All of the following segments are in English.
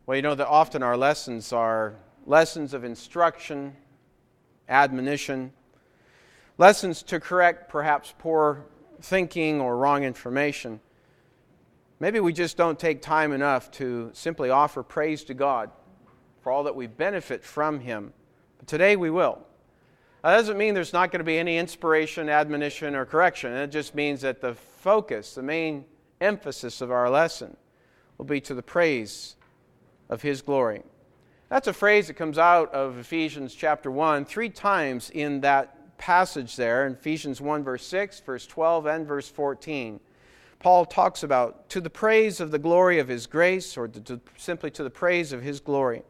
Well, you know that often our lessons are lessons of instruction, admonition, lessons to correct perhaps poor thinking or wrong information. Maybe we just don't take time enough to simply offer praise to God for all that we benefit from Him. But today we will. That doesn't mean there's not going to be any inspiration, admonition, or correction. It just means that the focus, the main emphasis of our lesson will be to the praise of His glory. That's a phrase that comes out of Ephesians chapter 1 3 times in that passage there, in Ephesians 1 verse 6, verse 12, and verse 14. Paul talks about to the praise of the glory of His grace, or simply to the praise of His glory.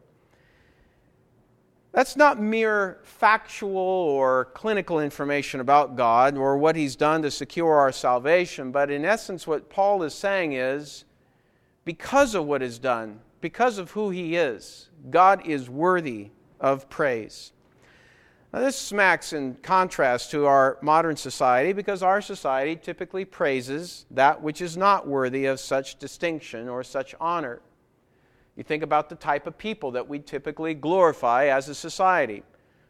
That's not mere factual or clinical information about God or what He's done to secure our salvation, but in essence what Paul is saying is, because of what is done, because of who He is, God is worthy of praise. Now, this smacks in contrast to our modern society, because our society typically praises that which is not worthy of such distinction or such honor. You think about the type of people that we typically glorify as a society.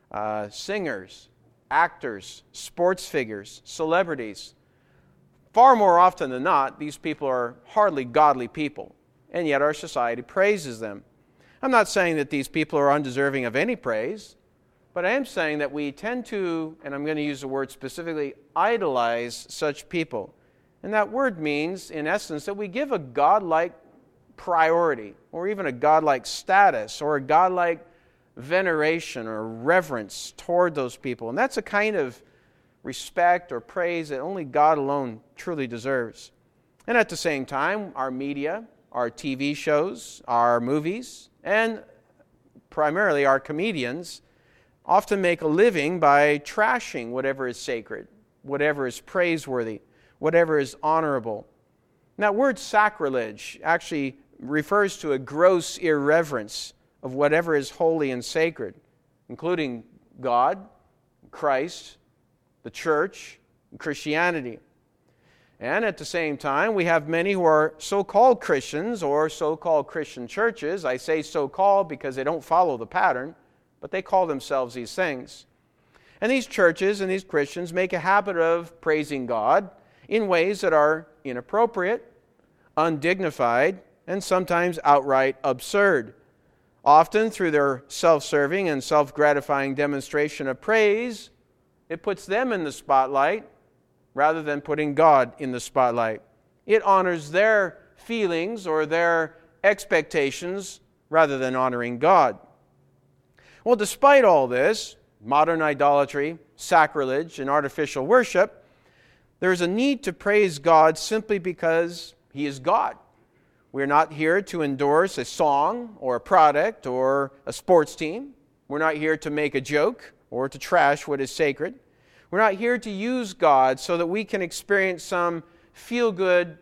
Singers, actors, sports figures, celebrities. Far more often than not, these people are hardly godly people, and yet our society praises them. I'm not saying that these people are undeserving of any praise, but I am saying that we tend to, and I'm going to use the word specifically, idolize such people. And that word means, in essence, that we give a godlike priority, or even a godlike status, or a godlike veneration or reverence toward those people. And that's a kind of respect or praise that only God alone truly deserves. And at the same time, our media, our TV shows, our movies, and primarily our comedians often make a living by trashing whatever is sacred, whatever is praiseworthy, whatever is honorable. Now, that word sacrilege actually refers to a gross irreverence of whatever is holy and sacred, including God, Christ, the church, and Christianity. And at the same time, we have many who are so-called Christians or so-called Christian churches. I say so-called because they don't follow the pattern, but they call themselves these things. And these churches and these Christians make a habit of praising God in ways that are inappropriate, undignified, and sometimes outright absurd. Often through their self-serving and self-gratifying demonstration of praise, it puts them in the spotlight rather than putting God in the spotlight. It honors their feelings or their expectations rather than honoring God. Well, despite all this, modern idolatry, sacrilege, and artificial worship, there is a need to praise God simply because He is God. We're not here to endorse a song or a product or a sports team. We're not here to make a joke or to trash what is sacred. We're not here to use God so that we can experience some feel-good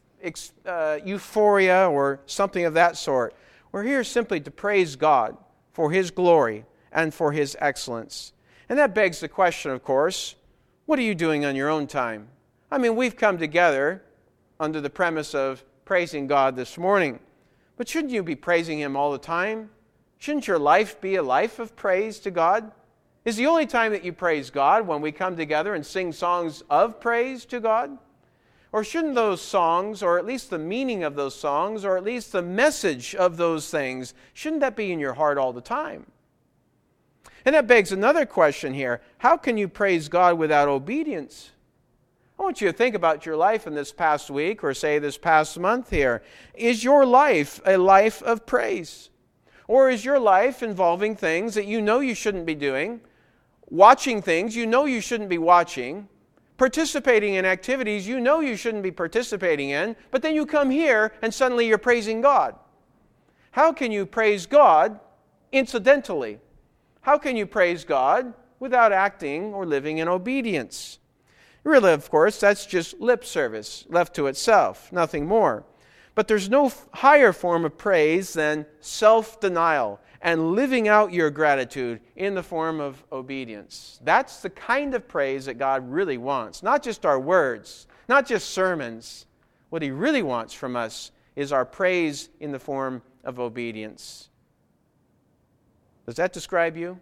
euphoria or something of that sort. We're here simply to praise God for His glory and for His excellence. And that begs the question, of course, what are you doing on your own time? I mean, we've come together under the premise of praising God this morning. But shouldn't you be praising Him all the time? Shouldn't your life be a life of praise to God? Is the only time that you praise God when we come together and sing songs of praise to God? Or shouldn't those songs, or at least the meaning of those songs, or at least the message of those things, shouldn't that be in your heart all the time? And that begs another question here. How can you praise God without obedience? I want you to think about your life in this past week, or say this past month here. Is your life a life of praise? Or is your life involving things that you know you shouldn't be doing, watching things you know you shouldn't be watching, participating in activities you know you shouldn't be participating in, but then you come here and suddenly you're praising God? How can you praise God incidentally? How can you praise God without acting or living in obedience? Really, of course, that's just lip service left to itself, nothing more. But there's no higher form of praise than self-denial and living out your gratitude in the form of obedience. That's the kind of praise that God really wants. Not just our words, not just sermons. What He really wants from us is our praise in the form of obedience. Does that describe you?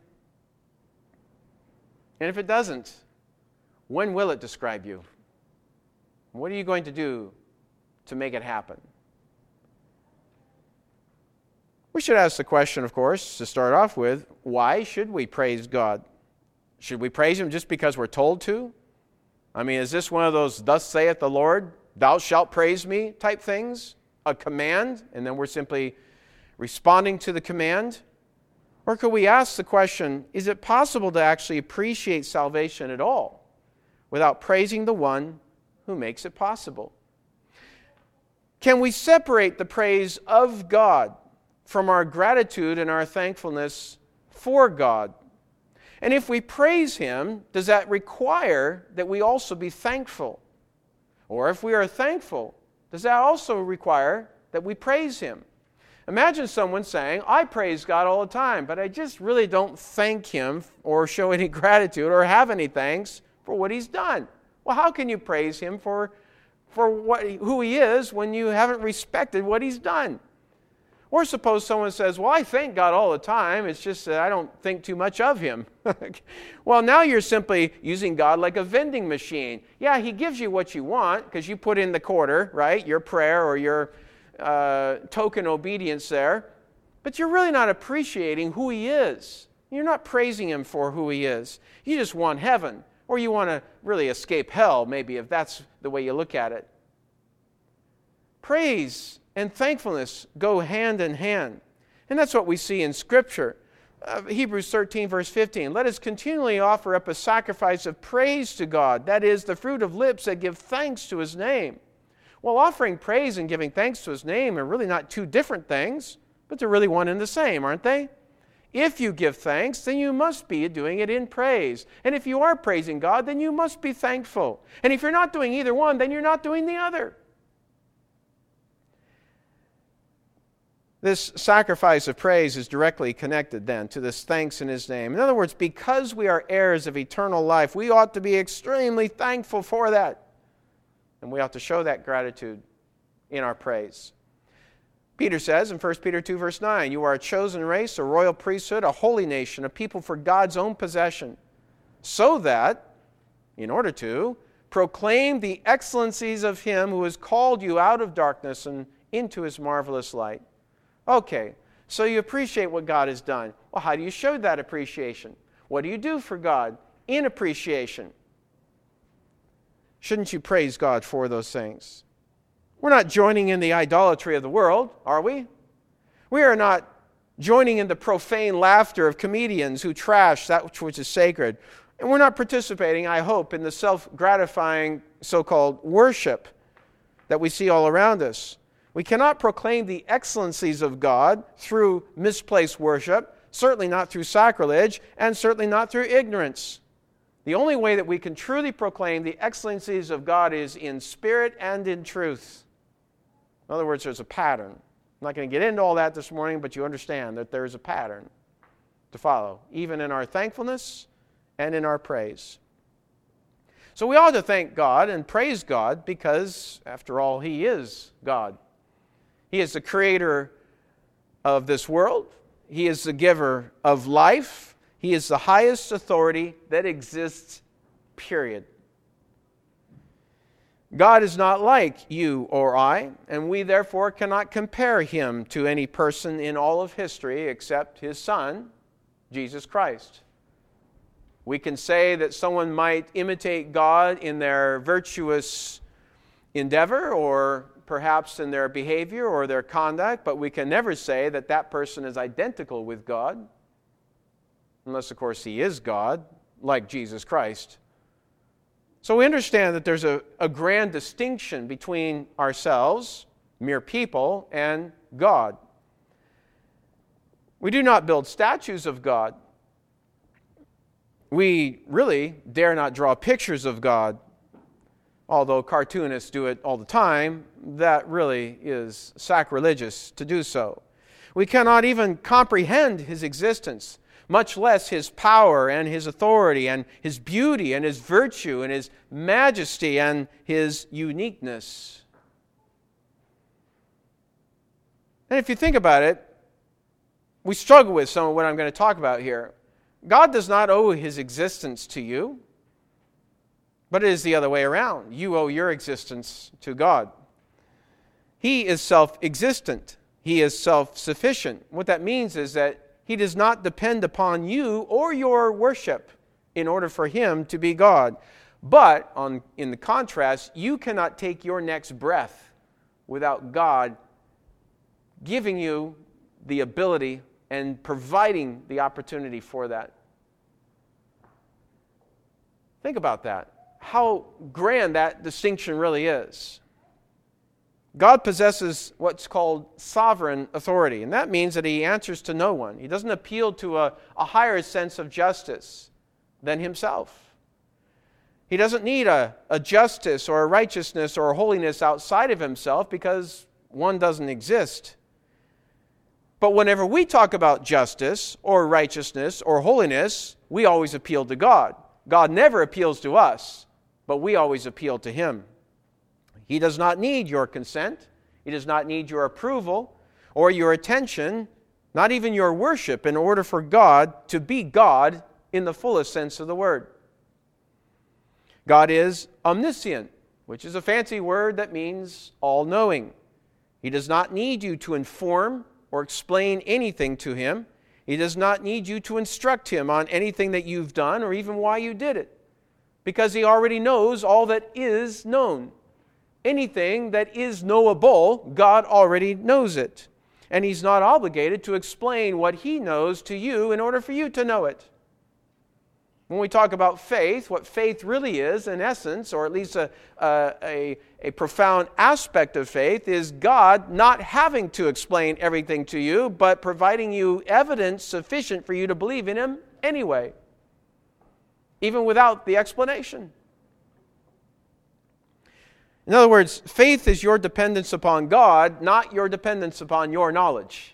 And if it doesn't, when will it describe you? What are you going to do to make it happen? We should ask the question, of course, to start off with, why should we praise God? Should we praise Him just because we're told to? I mean, is this one of those, thus saith the Lord, thou shalt praise me type things? A command, and then we're simply responding to the command? Or could we ask the question, is it possible to actually appreciate salvation at all without praising the one who makes it possible? Can we separate the praise of God from our gratitude and our thankfulness for God? And if we praise Him, does that require that we also be thankful? Or if we are thankful, does that also require that we praise Him? Imagine someone saying, I praise God all the time, but I just really don't thank Him or show any gratitude or have any thanks for what He's done. Well, how can you praise Him for who He is when you haven't respected what He's done? Or suppose someone says, well, I thank God all the time, it's just that I don't think too much of Him. Well, now you're simply using God like a vending machine. Yeah, He gives you what you want because you put in the quarter, right, your prayer or your token obedience there, but you're really not appreciating who He is. You're not praising Him for who He is. You just want heaven, or you want to really escape hell, maybe, if that's the way you look at it. Praise and thankfulness go hand in hand. And that's what we see in Scripture. Hebrews 13, verse 15. Let us continually offer up a sacrifice of praise to God, that is, the fruit of lips that give thanks to His name. Well, offering praise and giving thanks to His name are really not two different things, but they're really one and the same, aren't they? If you give thanks, then you must be doing it in praise. And if you are praising God, then you must be thankful. And if you're not doing either one, then you're not doing the other. This sacrifice of praise is directly connected then to this thanks in His name. In other words, because we are heirs of eternal life, we ought to be extremely thankful for that. And we ought to show that gratitude in our praise. Peter says in 1 Peter 2, verse 9, you are a chosen race, a royal priesthood, a holy nation, a people for God's own possession, so that, in order to, proclaim the excellencies of Him who has called you out of darkness and into His marvelous light. Okay, so you appreciate what God has done. Well, how do you show that appreciation? What do you do for God in appreciation? Shouldn't you praise God for those things? We're not joining in the idolatry of the world, are we? We are not joining in the profane laughter of comedians who trash that which is sacred. And we're not participating, I hope, in the self-gratifying so-called worship that we see all around us. We cannot proclaim the excellencies of God through misplaced worship, certainly not through sacrilege, and certainly not through ignorance. The only way that we can truly proclaim the excellencies of God is in spirit and in truth. In other words, there's a pattern. I'm not going to get into all that this morning, but you understand that there is a pattern to follow, even in our thankfulness and in our praise. So we ought to thank God and praise God because, after all, He is God. He is the creator of this world. He is the giver of life. He is the highest authority that exists, period. God is not like you or I, and we therefore cannot compare Him to any person in all of history except His Son, Jesus Christ. We can say that someone might imitate God in their virtuous endeavor or perhaps in their behavior or their conduct, but we can never say that that person is identical with God, unless, of course, He is God, like Jesus Christ. So we understand that there's a grand distinction between ourselves, mere people, and God. We do not build statues of God. We really dare not draw pictures of God. Although cartoonists do it all the time, that really is sacrilegious to do so. We cannot even comprehend His existence, much less His power and His authority and His beauty and His virtue and His majesty and His uniqueness. if you think about it, we struggle with some of what I'm going to talk about here. God does not owe his existence to you, but it is the other way around. You owe your existence to God. He is self-existent. He is self-sufficient. What that means is that he does not depend upon you or your worship in order for him to be God. But, in the contrast, you cannot take your next breath without God giving you the ability and providing the opportunity for that. Think about that. How grand that distinction really is. God possesses what's called sovereign authority, and that means that he answers to no one. He doesn't appeal to a higher sense of justice than himself. He doesn't need a justice or a righteousness or a holiness outside of himself because one doesn't exist. But whenever we talk about justice or righteousness or holiness, we always appeal to God. God never appeals to us, but we always appeal to him. He does not need your consent. He does not need your approval or your attention, not even your worship, in order for God to be God in the fullest sense of the word. God is omniscient, which is a fancy word that means all-knowing. He does not need you to inform or explain anything to him. He does not need you to instruct him on anything that you've done or even why you did it, because he already knows all that is known. Anything that is knowable, God already knows it. And he's not obligated to explain what he knows to you in order for you to know it. When we talk about faith, what faith really is, in essence, or at least a profound aspect of faith, is God not having to explain everything to you, but providing you evidence sufficient for you to believe in him anyway, even without the explanation. In other words, faith is your dependence upon God, not your dependence upon your knowledge.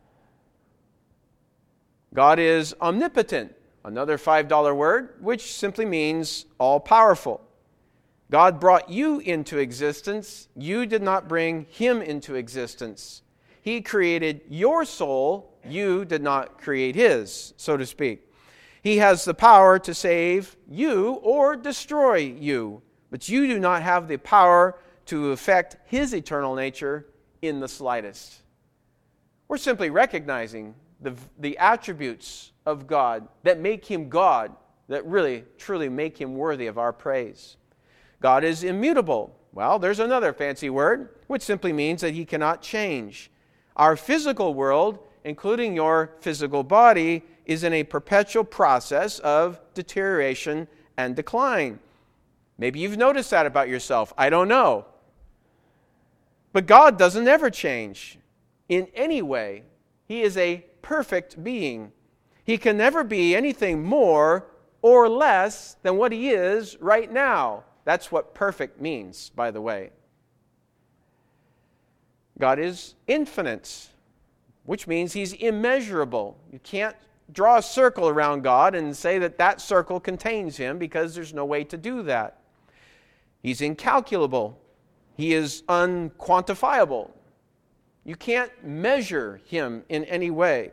God is omnipotent, another $5 word, which simply means all-powerful. God brought you into existence. You did not bring him into existence. He created your soul. You did not create his, so to speak. He has the power to save you or destroy you. But you do not have the power to affect his eternal nature in the slightest. We're simply recognizing the attributes of God that make him God, that really, truly make him worthy of our praise. God is immutable. Well, there's another fancy word, which simply means that he cannot change. Our physical world, including your physical body, is in a perpetual process of deterioration and decline. Maybe you've noticed that about yourself. I don't know. But God doesn't ever change in any way. He is a perfect being. He can never be anything more or less than what he is right now. That's what perfect means, by the way. God is infinite, which means he's immeasurable. You can't draw a circle around God and say that that circle contains him, because there's no way to do that. He's incalculable. He is unquantifiable. You can't measure him in any way.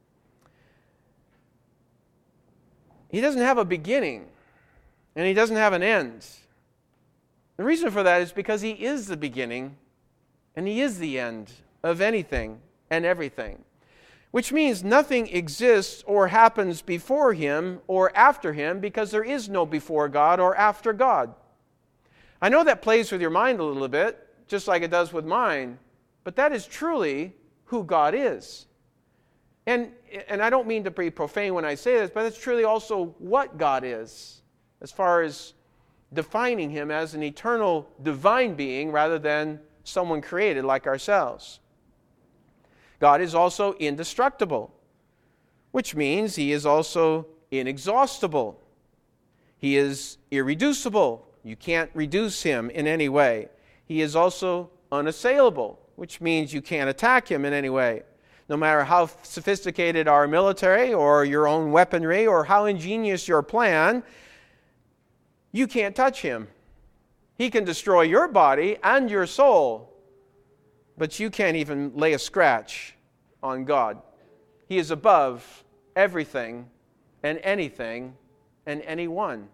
He doesn't have a beginning, and he doesn't have an end. The reason for that is because he is the beginning, and he is the end of anything and everything. Which means nothing exists or happens before him or after him, because there is no before God or after God. I know that plays with your mind a little bit, just like it does with mine, but that is truly who God is. And I don't mean to be profane when I say this, but it's truly also what God is, as far as defining him as an eternal divine being rather than someone created like ourselves. God is also indestructible, which means he is also inexhaustible. He is irreducible. You can't reduce him in any way. He is also unassailable, which means you can't attack him in any way. No matter how sophisticated our military or your own weaponry or how ingenious your plan, you can't touch him. He can destroy your body and your soul, but you can't even lay a scratch on God. He is above everything and anything and anyone.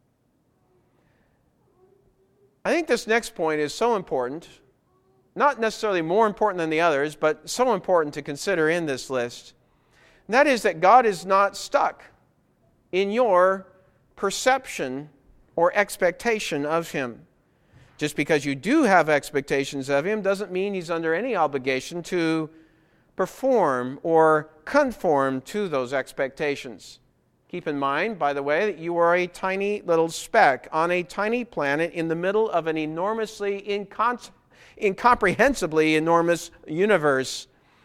I think this next point is so important, not necessarily more important than the others, but so important to consider in this list. And that is that God is not stuck in your perception or expectation of Him. Just because you do have expectations of Him doesn't mean He's under any obligation to perform or conform to those expectations. Keep in mind, by the way, that you are a tiny little speck on a tiny planet in the middle of an enormously, incomprehensibly enormous universe.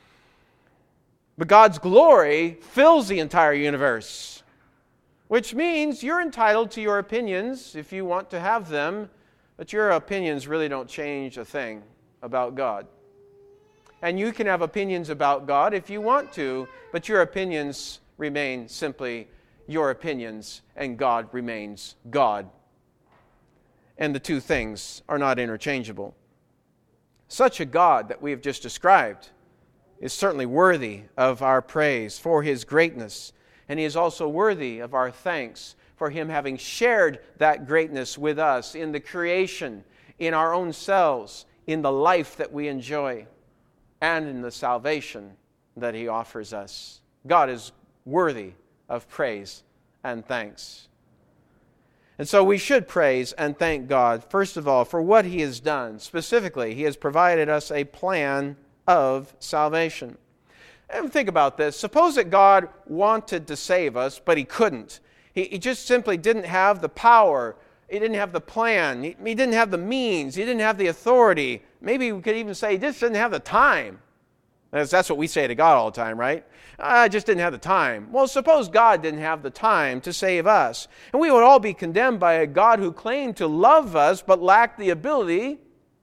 But God's glory fills the entire universe, which means you're entitled to your opinions if you want to have them, but your opinions really don't change a thing about God. And you can have opinions about God if you want to, but your opinions remain simply your opinions, and God remains God. And the two things are not interchangeable. Such a God that we have just described is certainly worthy of our praise for His greatness, and He is also worthy of our thanks for Him having shared that greatness with us in the creation, in our own selves, in the life that we enjoy, and in the salvation that He offers us. God is worthy of praise and thanks. And so we should praise and thank God, first of all, for what He has done. Specifically, He has provided us a plan of salvation. And think about this. Suppose that God wanted to save us, but He couldn't. He just simply didn't have the power. He didn't have the plan. He didn't have the means. He didn't have the authority. Maybe we could even say He just didn't have the time. That's what we say to God all the time, right? I just didn't have the time. Well, suppose God didn't have the time to save us. And we would all be condemned by a God who claimed to love us but lacked the ability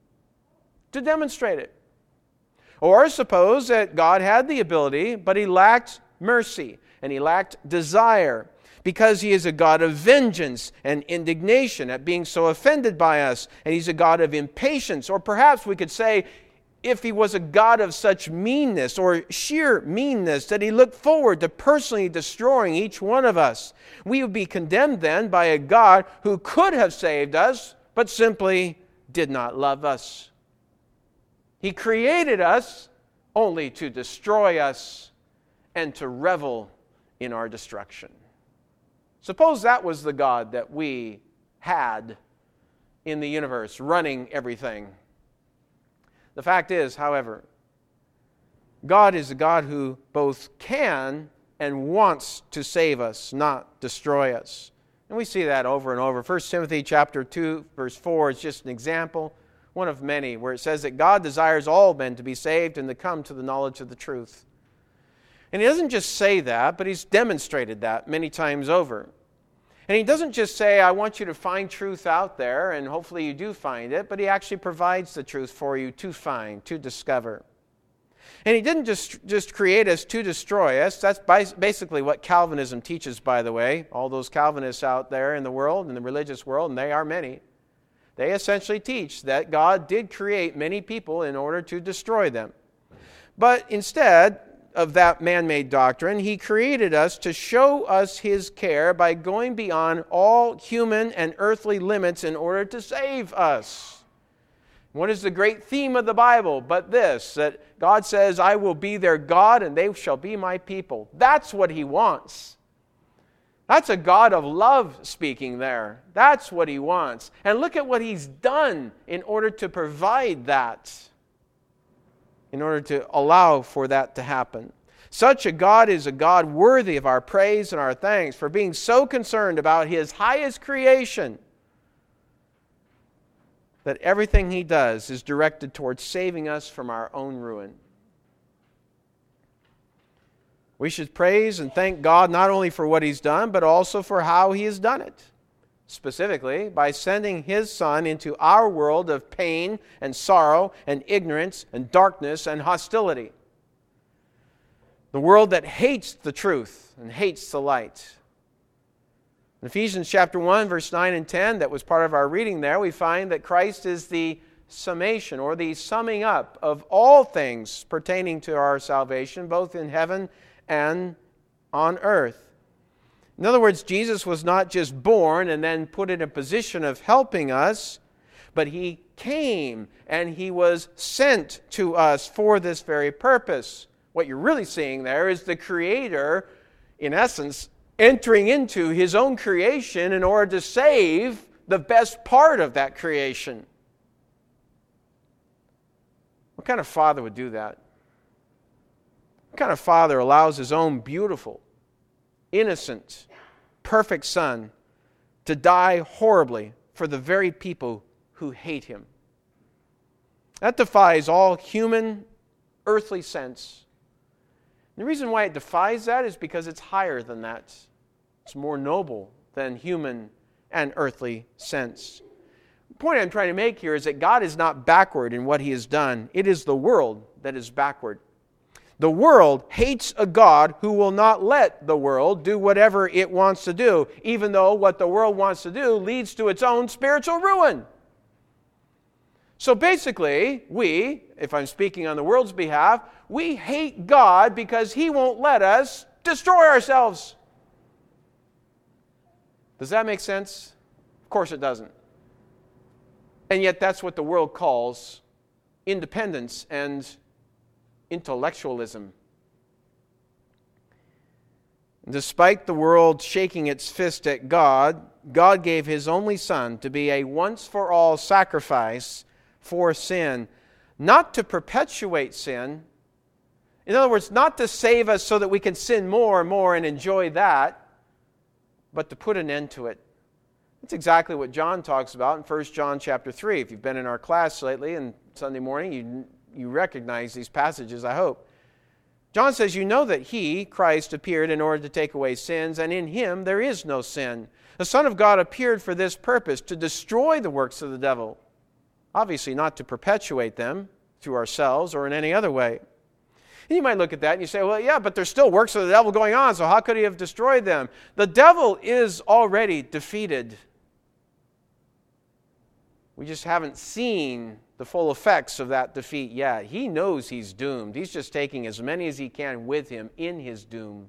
to demonstrate it. Or suppose that God had the ability, but He lacked mercy and He lacked desire, because He is a God of vengeance and indignation at being so offended by us, and He's a God of impatience. Or perhaps we could say, if He was a God of such meanness or sheer meanness that He looked forward to personally destroying each one of us, we would be condemned then by a God who could have saved us, but simply did not love us. He created us only to destroy us and to revel in our destruction. Suppose that was the God that we had in the universe, running everything. The fact is, however, God is a God who both can and wants to save us, not destroy us. And we see that over and over. 1 Timothy chapter 2, verse 4 is just an example, one of many, where it says that God desires all men to be saved and to come to the knowledge of the truth. And He doesn't just say that, but He's demonstrated that many times over. And He doesn't just say, I want you to find truth out there, and hopefully you do find it, but He actually provides the truth for you to find, to discover. And He didn't just create us to destroy us. That's basically what Calvinism teaches, by the way. All those Calvinists out there in the world, in the religious world, and they are many, they essentially teach that God did create many people in order to destroy them. But instead of that man-made doctrine, He created us to show us His care by going beyond all human and earthly limits in order to save us. What is the great theme of the Bible but this, that God says, I will be their God and they shall be my people. That's what He wants. That's a God of love speaking there. That's what He wants. And look at what He's done in order to provide that, in order to allow for that to happen. Such a God is a God worthy of our praise and our thanks for being so concerned about His highest creation that everything He does is directed towards saving us from our own ruin. We should praise and thank God not only for what He's done, but also for how He has done it. Specifically, by sending His Son into our world of pain and sorrow and ignorance and darkness and hostility. The world that hates the truth and hates the light. In Ephesians chapter 1, verse 9 and 10, that was part of our reading there, we find that Christ is the summation or the summing up of all things pertaining to our salvation, both in heaven and on earth. In other words, Jesus was not just born and then put in a position of helping us, but He came and He was sent to us for this very purpose. What you're really seeing there is the Creator, in essence, entering into His own creation in order to save the best part of that creation. What kind of father would do that? What kind of father allows his own beautiful, innocent, perfect son to die horribly for the very people who hate him? That defies all human, earthly sense. The reason why it defies that is because it's higher than that. It's more noble than human and earthly sense. The point I'm trying to make here is that God is not backward in what He has done. It is the world that is backward. The world hates a God who will not let the world do whatever it wants to do, even though what the world wants to do leads to its own spiritual ruin. So basically, we, if I'm speaking on the world's behalf, we hate God because He won't let us destroy ourselves. Does that make sense? Of course it doesn't. And yet that's what the world calls independence and intellectualism. Despite the world shaking its fist at God, God gave His only Son to be a once-for-all sacrifice for sin, not to perpetuate sin. In other words, not to save us so that we can sin more and more and enjoy that, but to put an end to it. That's exactly what John talks about in 1 John chapter 3. If you've been in our class lately and Sunday morning, you recognize these passages, I hope. John says, you know that He, Christ, appeared in order to take away sins, and in Him there is no sin. The Son of God appeared for this purpose, to destroy the works of the devil. Obviously not to perpetuate them through ourselves or in any other way. And you might look at that and you say, well, yeah, but there's still works of the devil going on, so how could He have destroyed them? The devil is already defeated. We just haven't seen the full effects of that defeat yet. He knows he's doomed. He's just taking as many as he can with him in his doom.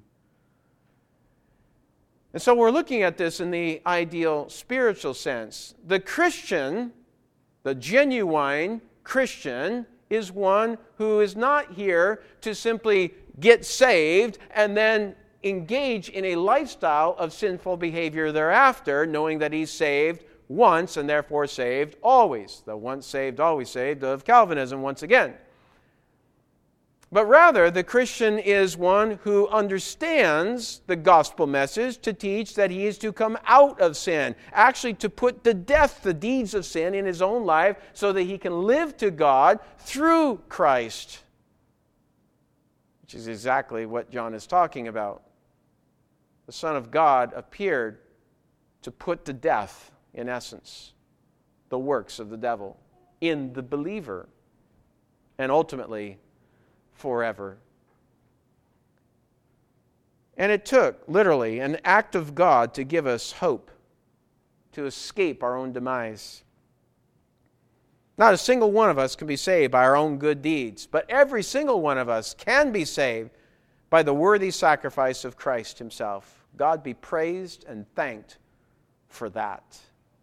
And so we're looking at this in the ideal spiritual sense. The Christian, the genuine Christian, is one who is not here to simply get saved and then engage in a lifestyle of sinful behavior thereafter, knowing that he's saved once and therefore saved always. The once saved, always saved of Calvinism once again. But rather, the Christian is one who understands the gospel message to teach that he is to come out of sin, actually to put to death the deeds of sin in his own life so that he can live to God through Christ, which is exactly what John is talking about. The Son of God appeared to put to death, in essence, the works of the devil in the believer, and ultimately forever. And it took, literally, an act of God to give us hope, to escape our own demise. Not a single one of us can be saved by our own good deeds, but every single one of us can be saved by the worthy sacrifice of Christ Himself. God be praised and thanked for that.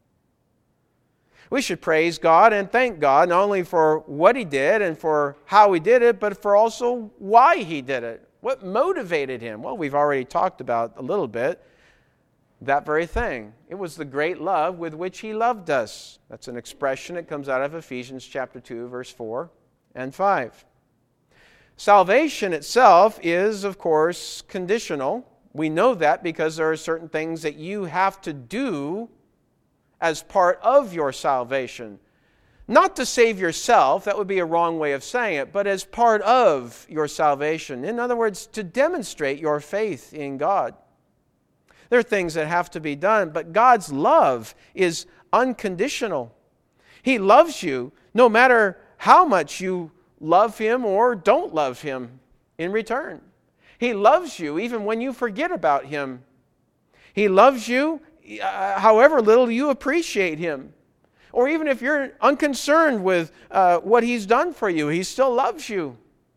We should praise God and thank God not only for what He did and for how He did it, but for also why He did it. What motivated Him? Well, we've already talked about a little bit that very thing. It was the great love with which He loved us. That's an expression that comes out of Ephesians chapter 2, verse 4 and 5. Salvation itself is, of course, conditional. We know that because there are certain things that you have to do as part of your salvation. Not to save yourself, that would be a wrong way of saying it, but as part of your salvation. In other words, to demonstrate your faith in God. There are things that have to be done, but God's love is unconditional. He loves you no matter how much you love Him or don't love Him in return. He loves you even when you forget about Him. He loves you however little you appreciate Him. Or even if you're unconcerned with what He's done for you, He still loves you.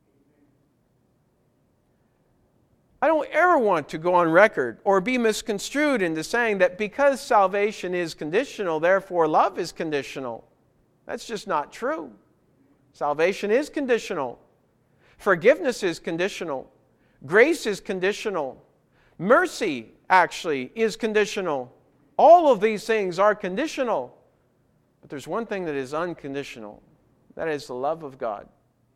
I don't ever want to go on record or be misconstrued into saying that because salvation is conditional, therefore love is conditional. That's just not true. Salvation is conditional. Forgiveness is conditional. Grace is conditional. Mercy, actually, is conditional. All of these things are conditional. But there's one thing that is unconditional. That is the love of God.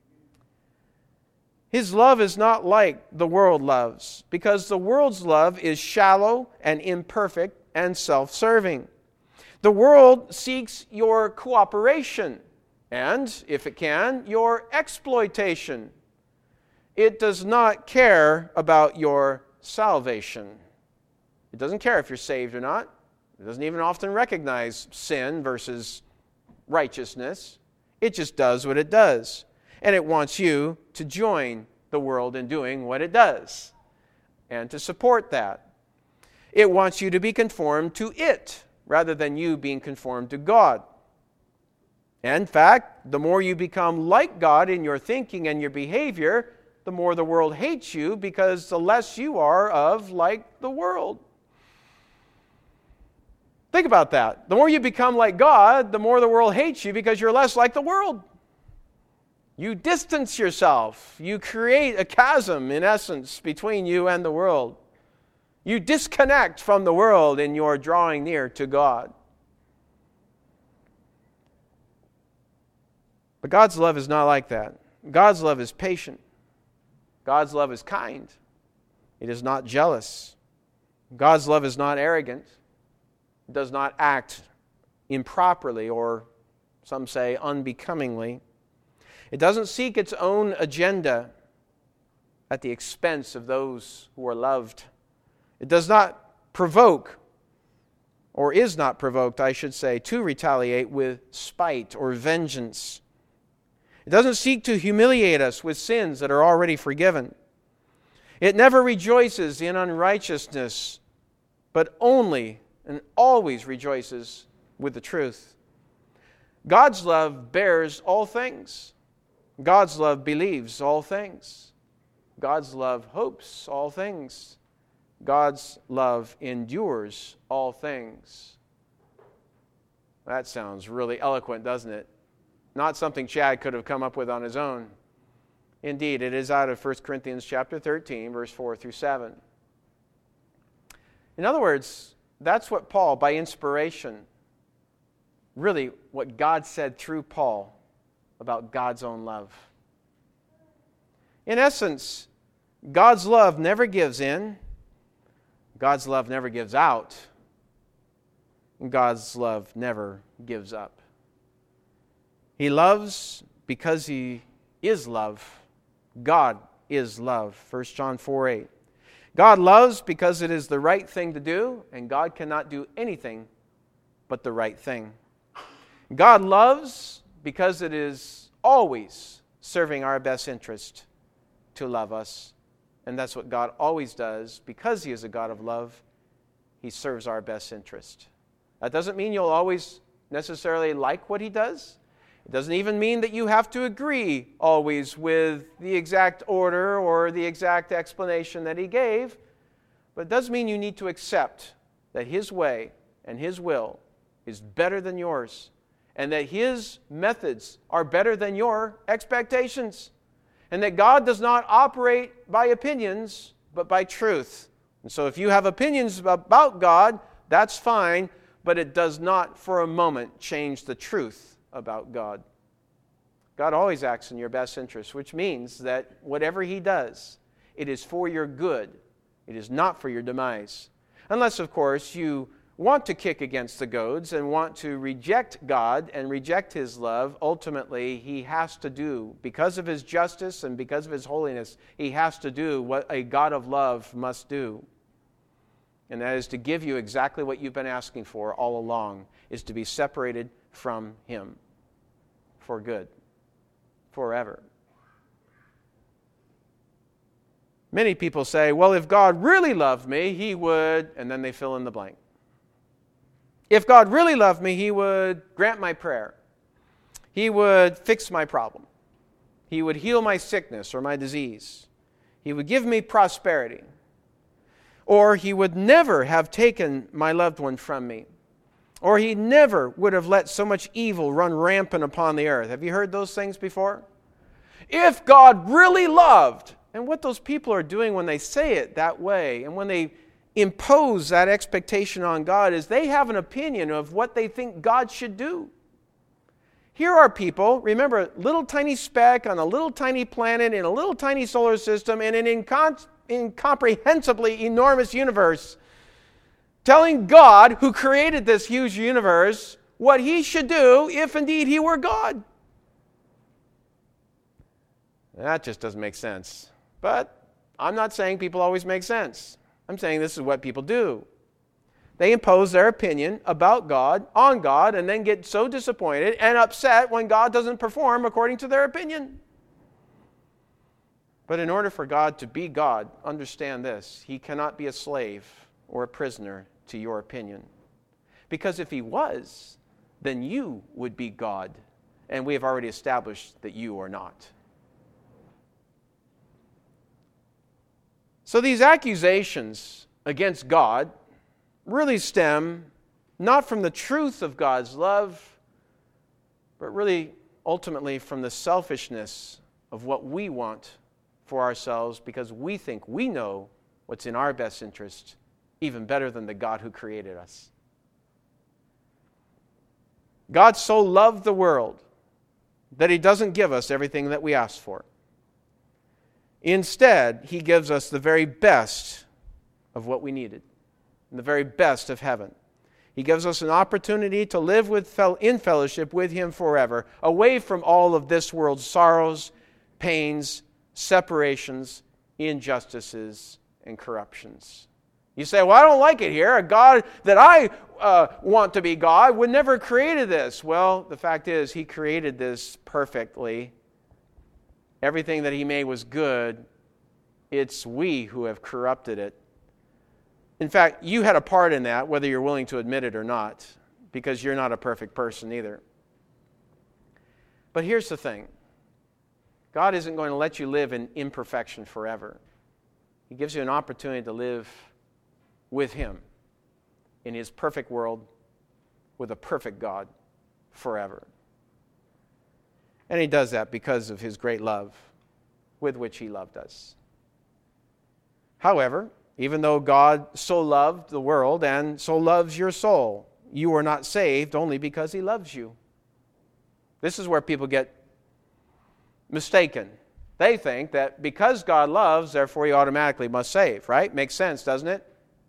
His love is not like the world loves, because the world's love is shallow and imperfect and self-serving. The world seeks your cooperation and, if it can, your exploitation. It does not care about your salvation. It doesn't care if you're saved or not. It doesn't even often recognize sin versus righteousness. It just does what it does. And it wants you to join the world in doing what it does and to support that. It wants you to be conformed to it rather than you being conformed to God. And in fact, the more you become like God in your thinking and your behavior, the more the world hates you, because the less you are of like the world. Think about that. The more you become like God, the more the world hates you, because you're less like the world. You distance yourself. You create a chasm, in essence, between you and the world. You disconnect from the world in your drawing near to God. But God's love is not like that. God's love is patient. God's love is kind. It is not jealous. God's love is not arrogant. It does not act improperly, or some say unbecomingly. It doesn't seek its own agenda at the expense of those who are loved. It does not provoke, or is not provoked, I should say, to retaliate with spite or vengeance. It doesn't seek to humiliate us with sins that are already forgiven. It never rejoices in unrighteousness, but only and always rejoices with the truth. God's love bears all things. God's love believes all things. God's love hopes all things. God's love endures all things. That sounds really eloquent, doesn't it? Not something Chad could have come up with on his own. Indeed, it is out of 1 Corinthians chapter 13, verse 4 through 7. In other words, that's what Paul, by inspiration, really what God said through Paul about God's own love. In essence, God's love never gives in. God's love never gives out. And God's love never gives up. He loves because He is love. God is love. 1 John 4:8. God loves because it is the right thing to do, and God cannot do anything but the right thing. God loves because it is always serving our best interest to love us. And that's what God always does. Because He is a God of love, He serves our best interest. That doesn't mean you'll always necessarily like what He does. It doesn't even mean that you have to agree always with the exact order or the exact explanation that He gave. But it does mean you need to accept that His way and His will is better than yours, and that His methods are better than your expectations, and that God does not operate by opinions, but by truth. And so if you have opinions about God, that's fine, but it does not for a moment change the truth about God. God always acts in your best interest, which means that whatever He does, it is for your good. It is not for your demise. Unless, of course, you want to kick against the goads and want to reject God and reject His love. Ultimately, He has to do, because of His justice and because of His holiness, He has to do what a God of love must do. And that is to give you exactly what you've been asking for all along, is to be separated from Him for good, forever. Many people say, well, if God really loved me, He would, and then they fill in the blank. If God really loved me, He would grant my prayer. He would fix my problem. He would heal my sickness or my disease. He would give me prosperity. Or He would never have taken my loved one from me. Or He never would have let so much evil run rampant upon the earth. Have you heard those things before? If God really loved, and what those people are doing when they say it that way, and when they impose that expectation on God, is they have an opinion of what they think God should do. Here are people, remember, a little tiny speck on a little tiny planet in a little tiny solar system in an incomprehensibly enormous universe, telling God, who created this huge universe, what He should do if indeed He were God. That just doesn't make sense. But I'm not saying people always make sense. I'm saying this is what people do. They impose their opinion about God on God and then get so disappointed and upset when God doesn't perform according to their opinion. But in order for God to be God, understand this: He cannot be a slave or a prisoner to your opinion. Because if He was, then you would be God. And we have already established that you are not. So these accusations against God really stem not from the truth of God's love, but really ultimately from the selfishness of what we want for ourselves, because we think we know what's in our best interest even better than the God who created us. God so loved the world that He doesn't give us everything that we ask for. Instead, He gives us the very best of what we needed, and the very best of heaven. He gives us an opportunity to live in fellowship with Him forever, away from all of this world's sorrows, pains, separations, injustices, and corruptions. You say, well, I don't like it here. A God that I want to be God would never have created this. Well, the fact is, He created this perfectly. Everything that He made was good. It's we who have corrupted it. In fact, you had a part in that, whether you're willing to admit it or not, because you're not a perfect person either. But here's the thing. God isn't going to let you live in imperfection forever. He gives you an opportunity to live with Him in His perfect world with a perfect God forever. And He does that because of His great love with which He loved us. However, even though God so loved the world and so loves your soul, you are not saved only because He loves you. This is where people get mistaken. They think that because God loves, therefore He automatically must save, right? Makes sense, doesn't it?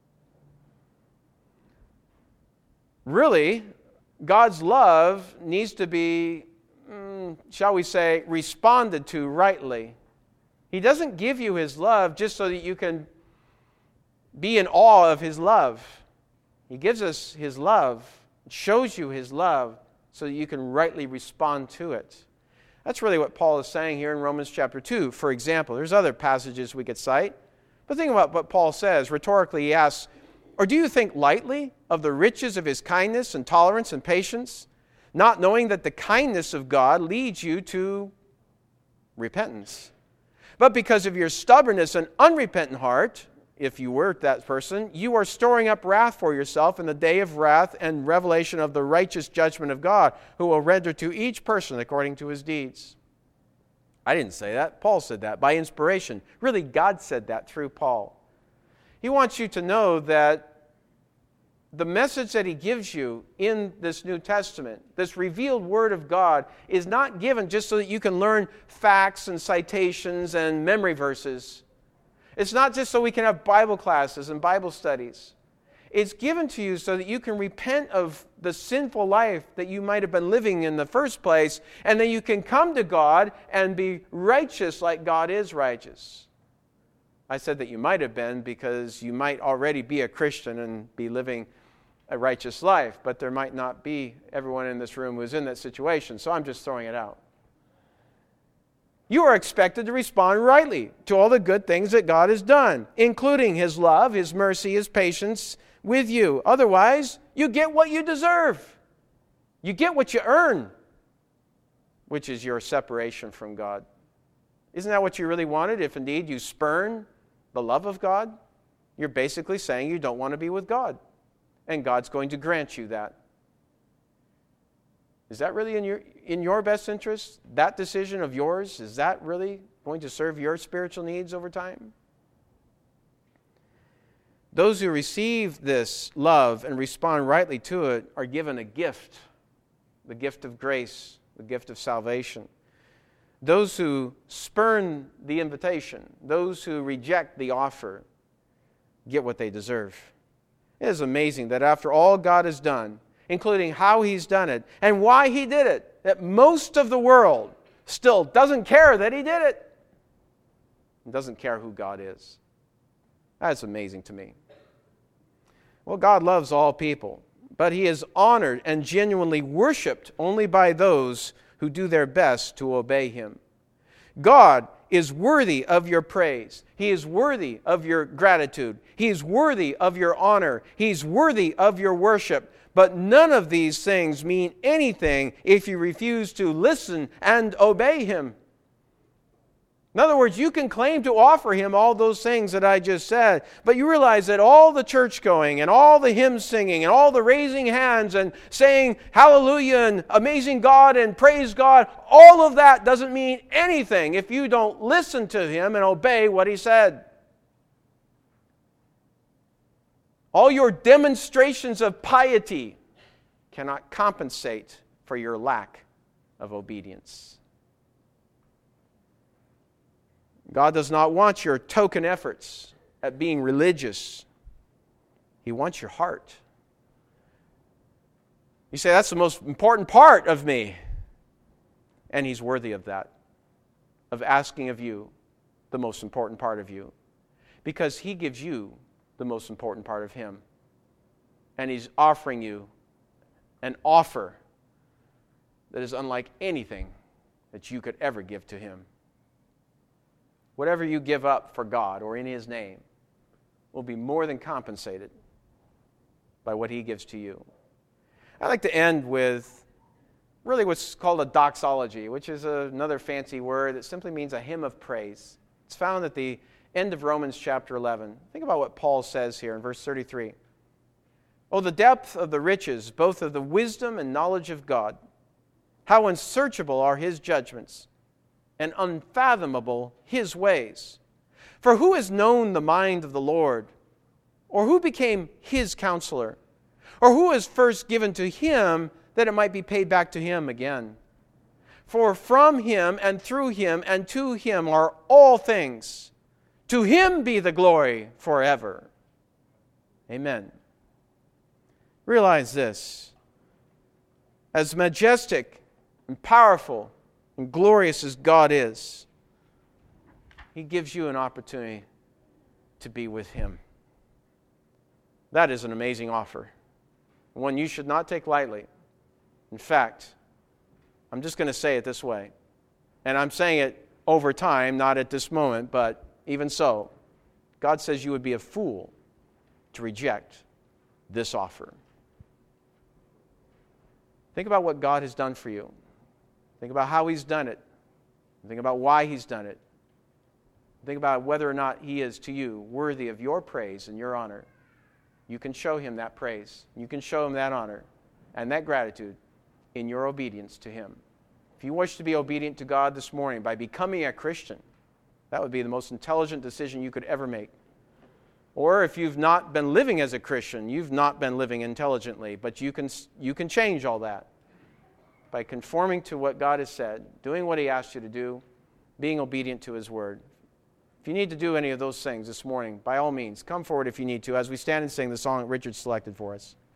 Really, God's love needs to be, shall we say, responded to rightly. He doesn't give you His love just so that you can be in awe of His love. He gives us His love, shows you His love, so that you can rightly respond to it. That's really what Paul is saying here in Romans chapter 2. For example, there's other passages we could cite, but think about what Paul says. Rhetorically, he asks, or do you think lightly of the riches of His kindness and tolerance and patience, not knowing that the kindness of God leads you to repentance? But because of your stubbornness and unrepentant heart, if you were that person, you are storing up wrath for yourself in the day of wrath and revelation of the righteous judgment of God, who will render to each person according to his deeds. I didn't say that. Paul said that by inspiration. Really, God said that through Paul. He wants you to know that the message that He gives you in this New Testament, this revealed Word of God, is not given just so that you can learn facts and citations and memory verses. It's not just so we can have Bible classes and Bible studies. It's given to you so that you can repent of the sinful life that you might have been living in the first place, and then you can come to God and be righteous like God is righteous. I said that you might have been because you might already be a Christian and be living a righteous life, but there might not be everyone in this room who's in that situation, so I'm just throwing it out. You are expected to respond rightly to all the good things that God has done, including His love, His mercy, His patience with you. Otherwise, you get what you deserve. You get what you earn, which is your separation from God. Isn't that what you really wanted? If indeed you spurn the love of God, you're basically saying you don't want to be with God. And God's going to grant you that. Is that really in your best interest? That decision of yours, is that really going to serve your spiritual needs over time? Those who receive this love and respond rightly to it are given a gift, the gift of grace, the gift of salvation. Those who spurn the invitation, those who reject the offer, get what they deserve. It is amazing that after all God has done, including how He's done it and why He did it, that most of the world still doesn't care that He did it. And doesn't care who God is. That's amazing to me. Well, God loves all people, but He is honored and genuinely worshiped only by those who do their best to obey Him. God is worthy of your praise. He is worthy of your gratitude. He is worthy of your honor. He's worthy of your worship. But none of these things mean anything if you refuse to listen and obey Him. In other words, you can claim to offer Him all those things that I just said, but you realize that all the church going and all the hymn singing and all the raising hands and saying hallelujah and amazing God and praise God, all of that doesn't mean anything if you don't listen to Him and obey what He said. All your demonstrations of piety cannot compensate for your lack of obedience. God does not want your token efforts at being religious. He wants your heart. You say, that's the most important part of me. And He's worthy of that, of asking of you the most important part of you. Because He gives you the most important part of Him. And He's offering you an offer that is unlike anything that you could ever give to Him. Whatever you give up for God or in His name will be more than compensated by what He gives to you. I'd like to end with really what's called a doxology, which is another fancy word that simply means a hymn of praise. It's found at the end of Romans chapter 11. Think about what Paul says here in verse 33. Oh, the depth of the riches, both of the wisdom and knowledge of God. How unsearchable are His judgments, and unfathomable His ways. For who has known the mind of the Lord? Or who became His counselor? Or who was first given to Him that it might be paid back to Him again? For from Him and through Him and to Him are all things. To Him be the glory forever. Amen. Realize this. As majestic and powerful and glorious as God is, He gives you an opportunity to be with Him. That is an amazing offer, one you should not take lightly. In fact, I'm just going to say it this way, and I'm saying it over time, not at this moment, but even so, God says you would be a fool to reject this offer. Think about what God has done for you. Think about how He's done it. Think about why He's done it. Think about whether or not He is to you worthy of your praise and your honor. You can show Him that praise. You can show Him that honor and that gratitude in your obedience to Him. If you wish to be obedient to God this morning by becoming a Christian, that would be the most intelligent decision you could ever make. Or if you've not been living as a Christian, you've not been living intelligently, but you can change all that by conforming to what God has said, doing what He asked you to do, being obedient to His word. If you need to do any of those things this morning, by all means, come forward if you need to as we stand and sing the song that Richard selected for us.